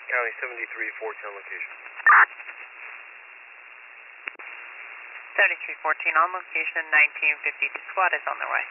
County 73, 410 location. 7314 on location, 1952 squad is on the way.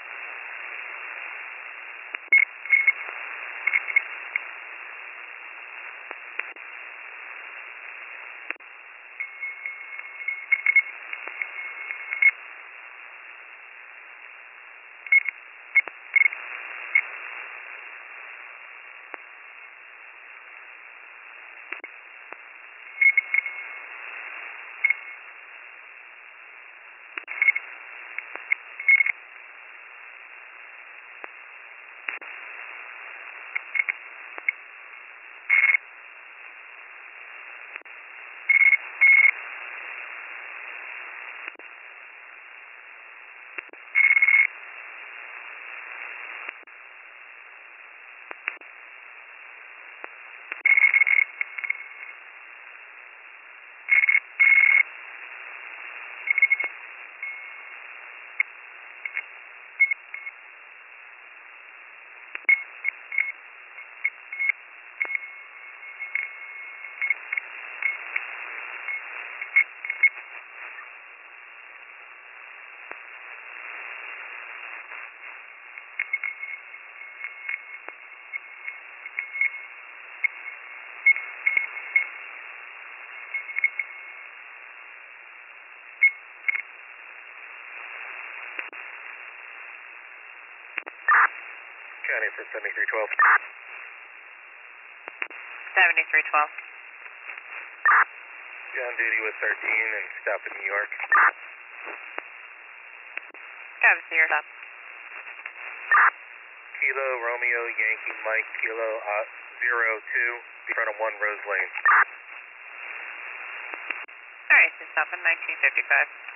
County for 7312. 7312. On duty with 13 and stop in New York. Copy, you're up. Kilo Romeo Yankee Mike Kilo 02 in front of 1 Rose Lane. Alright, so stop in 1955.